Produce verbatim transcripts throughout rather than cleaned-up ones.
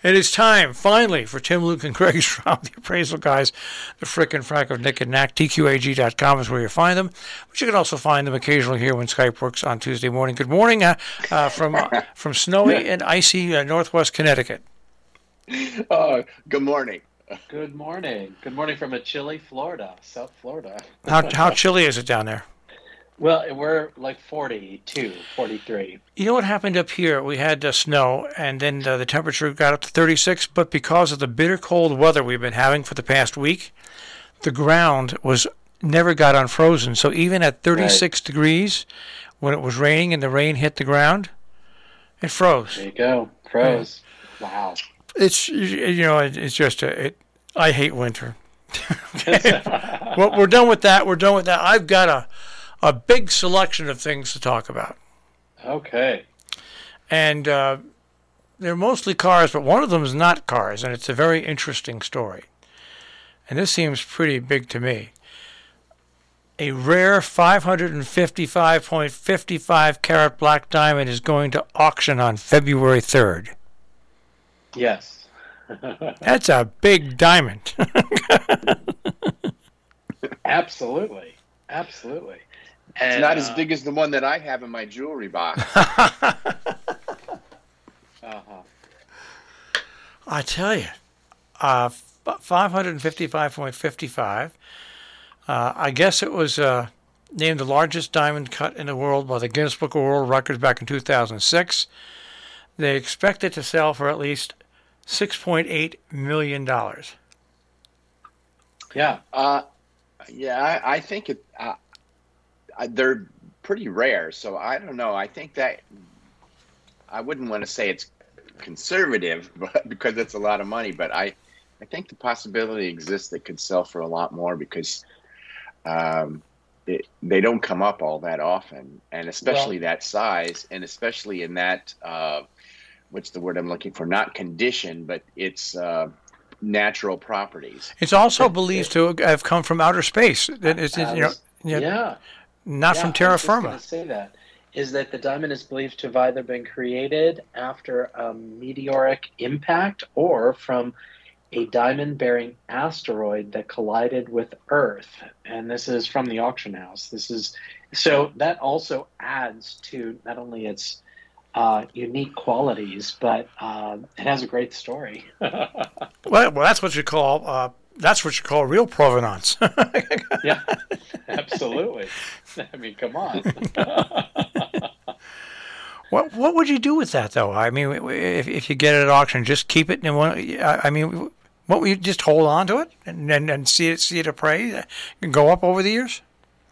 It is time, finally, for Tim, Luke, and Greg from the Appraisal Guys, the Frick and Frack of Nick and Knack. T Q A G dot com is where you find them. But you can also find them occasionally here when Skype works on Tuesday morning. Good morning uh, uh, from uh, from snowy and icy uh, northwest Connecticut. Uh, good morning. Good morning. Good morning from a chilly Florida, South Florida. How, how chilly is it down there? Well, we're like forty-two, forty-three. You know what happened up here? We had uh, snow, and then uh, the temperature got up to thirty-six, but because of the bitter cold weather we've been having for the past week, the ground was never got unfrozen. So even at thirty-six right. degrees, when it was raining and the rain hit the ground, it froze. There you go. Froze. Yeah. Wow. It's, you know, it's just, a, it. I hate winter. Well, we're done with that. We're done with that. I've got a... a big selection of things to talk about. Okay. And uh, they're mostly cars, but one of them is not cars, and it's a very interesting story. And this seems pretty big to me. A rare five fifty-five point five five carat black diamond is going to auction on February third. Yes. That's a big diamond. Absolutely. Absolutely. And, it's not uh, as big as the one that I have in my jewelry box. uh-huh. I tell you, uh, five fifty-five point five five. Uh, I guess it was uh, named the largest diamond cut in the world by the Guinness Book of World Records back in two thousand six. They expect it to sell for at least six point eight million dollars. Yeah. Uh, yeah, I, I think it... Uh, they're pretty rare, so I don't know. I think that I wouldn't want to say it's conservative, but because it's a lot of money. But I, I think the possibility exists that could sell for a lot more because um, it, they don't come up all that often, and especially well, that size, and especially in that uh, what's the word I'm looking for? Not condition, but it's uh, natural properties. It's also believed to have come from outer space. That is, you know, you know, yeah. Not yeah, from terra I was firma. Just going to say that is that the diamond is believed to have either been created after a meteoric impact or from a diamond-bearing asteroid that collided with Earth. And this is from the auction house. This is so that also adds to not only its uh, unique qualities, but uh, it has a great story. well, well, that's what you call. Uh, That's what you call real provenance. Yeah, absolutely. I mean, come on. What what would you do with that, though? I mean, if if you get it at auction, just keep it in one. I mean, what would you just hold on to it and and, and see it see it appraise and go up over the years?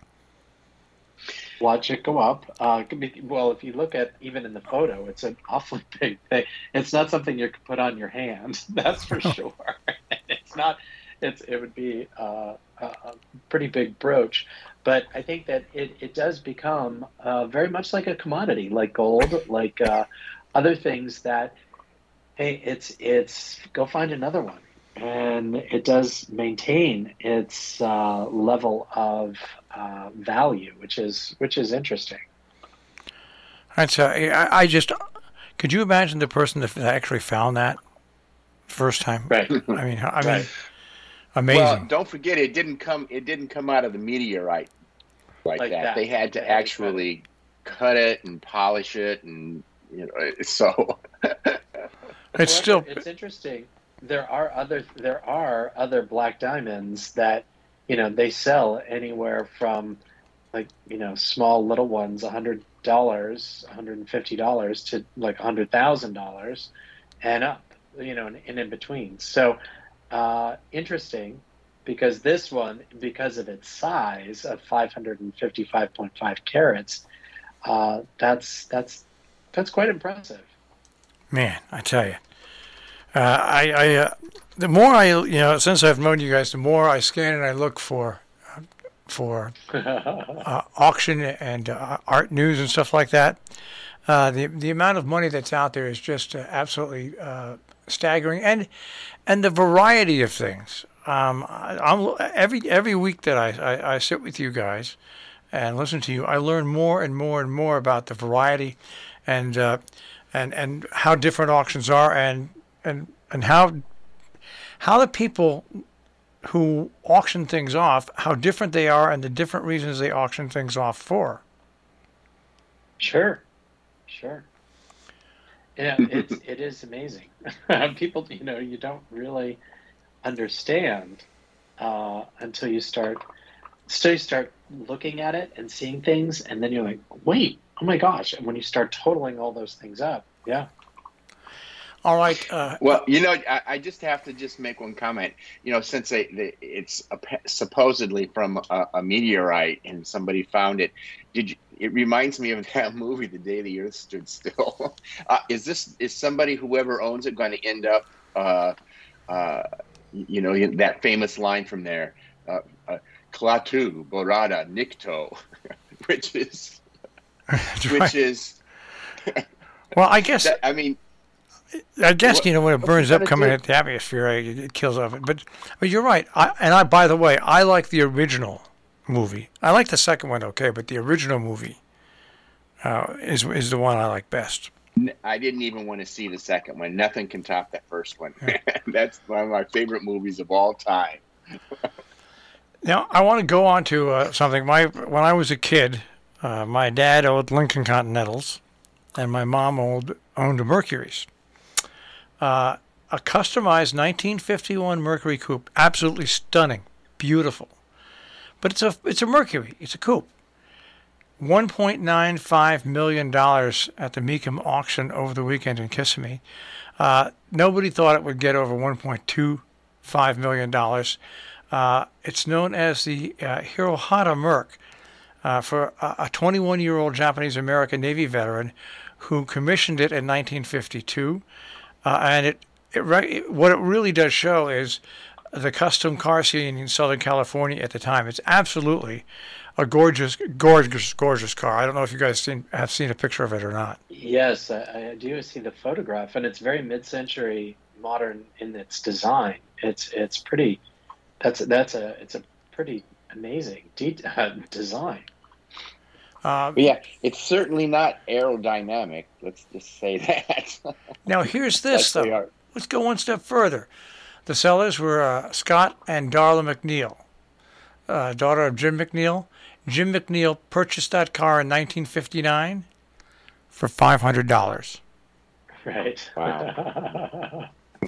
Watch it go up. Uh, well, if you look at even in the photo, it's an awfully big thing. It's not something you could put on your hand. That's for sure. It's not. It's it would be uh, a, a pretty big brooch, but I think that it, it does become uh, very much like a commodity, like gold, like uh, other things that, hey, it's it's go find another one, and it does maintain its uh, level of uh, value, which is which is interesting. That's uh, I, I just could you imagine the person that actually found that first time? Right. I mean, I mean. Right. Amazing. Well, don't forget it didn't come. It didn't come out of the meteorite like, like that. that. They had to yeah, actually cut it and polish it, and you know. So it's well, still. It's interesting. There are other. There are other black diamonds that you know they sell anywhere from like you know small little ones, a hundred dollars, one hundred and fifty dollars to like a hundred thousand dollars, and up. You know, and, and in between. So. Uh, interesting, because this one, because of its size of five fifty-five point five carats, uh, that's that's that's quite impressive. Man, I tell you, uh, I, I uh, the more I you know since I've known you guys, the more I scan and I look for uh, for uh, auction and uh, art news and stuff like that. Uh, the the amount of money that's out there is just uh, absolutely uh, staggering, and and the variety of things. Um, I, I'm every every week that I, I, I sit with you guys and listen to you, I learn more and more and more about the variety and uh, and and how different auctions are, and and and how how the people who auction things off, how different they are, and the different reasons they auction things off for. Sure, sure. Yeah, it's it is amazing. People, you know, you don't really understand uh, until you start, until you start looking at it and seeing things, and then you're like, wait, oh my gosh! And when you start totaling all those things up, yeah. All right. Uh, well, you know, I, I just have to just make one comment. You know, since they, they, it's a, supposedly from a, a meteorite and somebody found it, did you, it reminds me of that movie, The Day the Earth Stood Still. uh, is this is somebody, whoever owns it, going to end up, uh, uh, you know, that famous line from there, uh, uh, Klaatu, Borada, Nikto, which is, which right. is. Well, I guess. That, I mean. I guess, what, you know, when it burns up coming at the atmosphere, it, it kills off it. But, but you're right. I, and I, by the way, I like the original movie. I like the second one, okay, but the original movie uh, is is the one I like best. I didn't even want to see the second one. Nothing can top that first one. Yeah. That's one of my favorite movies of all time. Now, I want to go on to uh, something. My When I was a kid, uh, my dad owned Lincoln Continentals, and my mom owned, owned Mercury's. Uh, a customized nineteen fifty-one Mercury coupe, absolutely stunning, beautiful. But it's a it's a Mercury, it's a coupe. one point nine five million dollars at the Mecum auction over the weekend in Kissimmee. Uh, nobody thought it would get over one point two five million dollars. Uh, it's known as the uh, Hirohata Merc uh, for a, a twenty-one-year-old Japanese-American Navy veteran who commissioned it in nineteen fifty-two. Uh, and it, it, it what it really does show is the custom car scene in Southern California at the time. It's absolutely a gorgeous, gorgeous, gorgeous car. I don't know if you guys seen, have seen a picture of it or not. Yes, I, I do see the photograph, and it's very mid-century modern in its design. It's it's pretty. That's that's a it's a pretty amazing de- uh, design. Um, yeah, it's certainly not aerodynamic. Let's just say that. Now, here's this, though. Let's go one step further. The sellers were uh, Scott and Darla McNeil, uh, daughter of Jim McNeil. Jim McNeil purchased that car in nineteen fifty-nine for five hundred dollars. Right. Wow.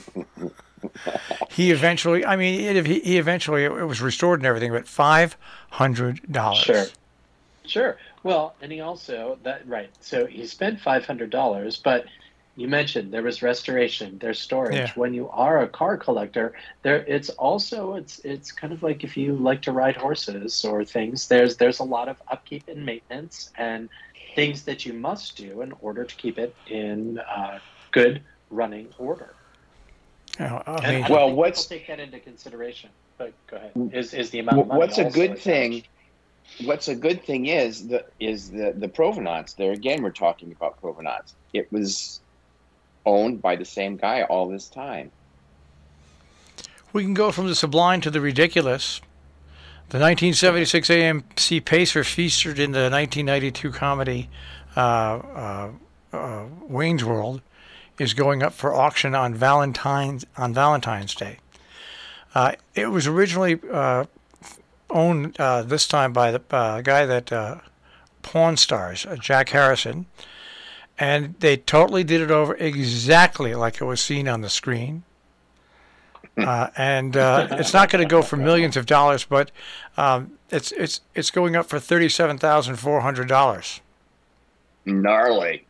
He eventually, I mean, it, he, he eventually, it was restored and everything, but five hundred dollars. Sure. Sure. Well, and he also, that right, so he spent five hundred dollars, but you mentioned there was restoration, there's storage. Yeah. When you are a car collector, there it's also, it's it's kind of like if you like to ride horses or things, there's there's a lot of upkeep and maintenance and things that you must do in order to keep it in uh, good running order. Oh, I and mean, I well, think what's people take that into consideration? But go ahead. Is is the amount of money what's a also good attached? thing? What's a good thing is the is the the provenance. There again, we're talking about provenance. It was owned by the same guy all this time. we can go from the sublime to the ridiculous. The nineteen seventy-six A M C Pacer featured in the nineteen ninety-two comedy uh, uh, uh, Wayne's World is going up for auction on Valentine's on Valentine's Day. Uh, it was originally uh, owned uh, this time by the uh, guy that uh, Pawn Stars, uh, Jack Harrison, and they totally did it over exactly like it was seen on the screen. Uh, and uh, it's not going to go for millions of dollars, but um, it's it's it's going up for thirty-seven thousand four hundred dollars. Gnarly.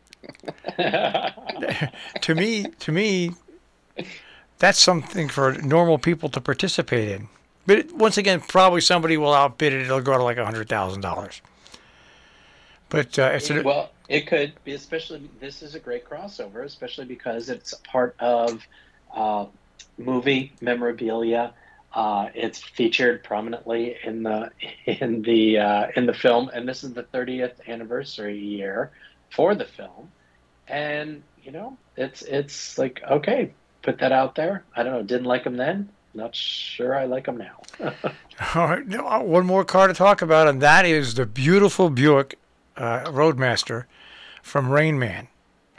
to me, to me, that's something for normal people to participate in. But it, once again, probably somebody will outbid it. It'll go to like a hundred thousand dollars. But uh, it's a, well, it could be. Especially, this is a great crossover, especially because it's part of uh, movie memorabilia. Uh, it's featured prominently in the in the uh, in the film, and this is the thirtieth anniversary year for the film. And you know, it's it's like, okay, put that out there. I don't know. Didn't like them then. Not sure I like them now. all right, one more car to talk about, and that is the beautiful Buick uh, Roadmaster from Rain Man.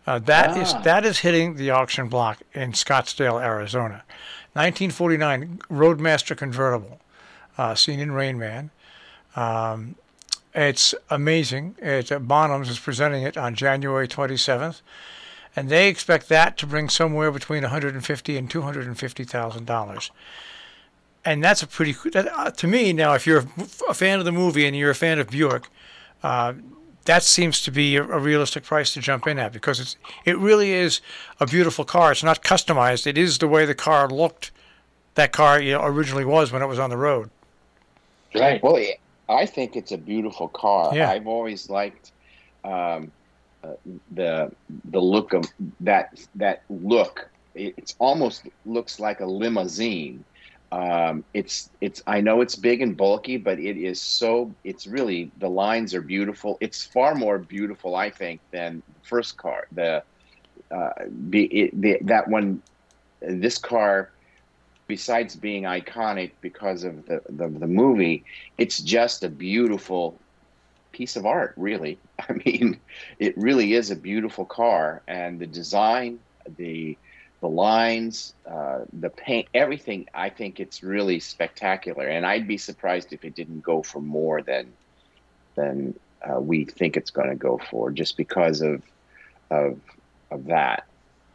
Uh, that is Ah. that is hitting the auction block in Scottsdale, Arizona. nineteen forty-nine Roadmaster convertible, uh, seen in Rain Man. Um, it's amazing. It's, uh, Bonhams is presenting it on January twenty-seventh, and they expect that to bring somewhere between one hundred fifty thousand and two hundred fifty thousand dollars. And that's a pretty that, uh, to me now. If you're a fan of the movie and you're a fan of Buick, uh, that seems to be a, a realistic price to jump in at, because it's it really is a beautiful car. It's not customized. It is the way the car looked. That car, you know, originally was when it was on the road. Right. Well, yeah, I think it's a beautiful car. Yeah. I've always liked um, uh, the the look of that that look. It it's almost looks like a limousine. Um, it's it's I know it's big and bulky, but it is so it's really the lines are beautiful. It's far more beautiful, I think, than the first car. The uh, be it, the, that one, this car, besides being iconic because of the, the the movie, it's just a beautiful piece of art. Really, I mean, it really is a beautiful car, and the design, the the lines, uh, the paint, everything. I think it's really spectacular, and I'd be surprised if it didn't go for more than than uh, we think it's going to go for, just because of of of that.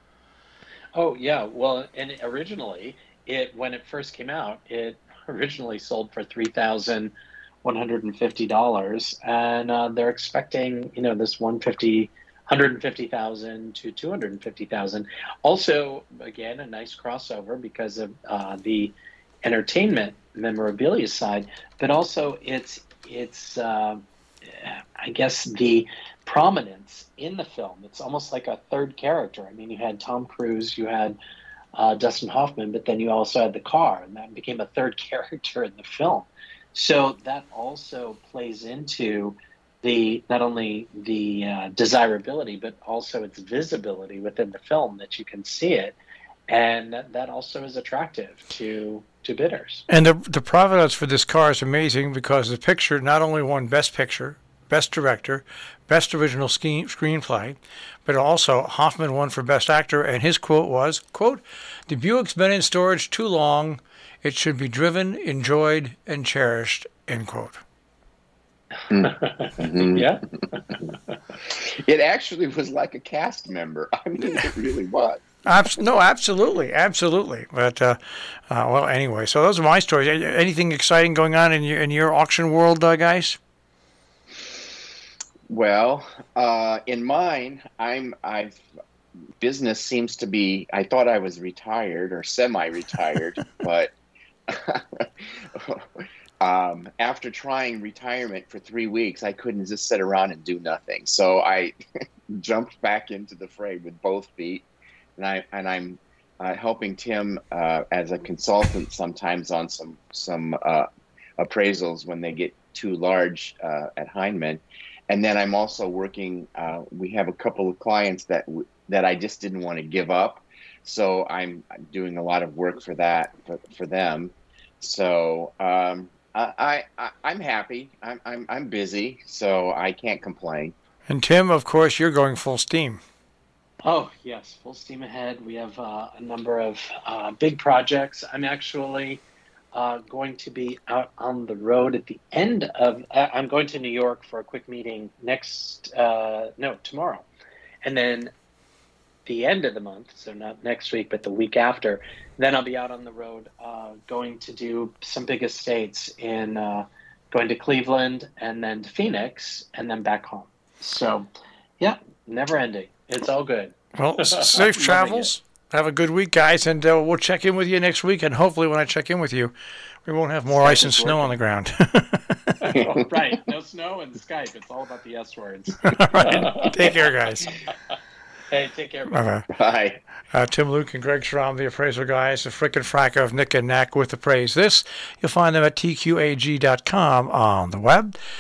Oh yeah. Well, and originally, it when it first came out, it originally sold for three thousand one hundred and fifty dollars, and uh, they're expecting, you know, this one fifty. one hundred fifty thousand to two hundred fifty thousand. Also, again, a nice crossover because of uh, the entertainment memorabilia side, but also it's it's uh, I guess the prominence in the film. It's almost like a third character. I mean, you had Tom Cruise, you had uh, Dustin Hoffman, but then you also had the car, and that became a third character in the film. So that also plays into the not only the uh, desirability, but also its visibility within the film, that you can see it, and that, that also is attractive to to bidders. And the the provenance for this car is amazing, because the picture not only won Best Picture, Best Director, Best Original Ske- Screenplay, but also Hoffman won for Best Actor, and his quote was, quote, "The Buick's been in storage too long. It should be driven, enjoyed, and cherished," end quote. Mm-hmm. Yeah. It actually was like a cast member. I mean, it really was. Abs- no, absolutely, absolutely. But uh, uh, well, anyway, so those are my stories. Anything exciting going on in your in your auction world, uh, guys? Well, uh, in mine, I'm I've business seems to be. I thought I was retired or semi-retired, but um, after trying retirement for three weeks, I couldn't just sit around and do nothing. So I jumped back into the fray with both feet, and I and I'm uh, helping Tim uh, as a consultant sometimes on some some uh, appraisals when they get too large uh, at Heinemann. And then I'm also working. Uh, we have a couple of clients that w- that I just didn't want to give up, so I'm doing a lot of work for that for, for them. So um, I, I I'm happy. I'm I'm I'm busy, so I can't complain. And Tim, of course, you're going full steam. Oh, yes, full steam ahead. We have uh, a number of uh, big projects. I'm actually uh, going to be out on the road at the end of, uh, I'm going to New York for a quick meeting next, uh, no, tomorrow. And then the end of the month, so not next week, but the week after, then I'll be out on the road uh, going to do some big estates in, uh, going to Cleveland and then to Phoenix and then back home. So, yeah, never ending. It's all good. Well, s- safe travels. Have a good week, guys, and uh, we'll check in with you next week. And hopefully, when I check in with you, we won't have more Skype ice and is snow working. on the ground. Oh, right. No snow and Skype. It's all about the S words. All right. Take care, guys. Hey, take care. Bye. Bye-bye. Bye. Uh, Tim Luke and Greg Schramm, the appraisal guys, the frickin' frack of Nick and Knack with Appraise This. You'll find them at T Q A G dot com on the web.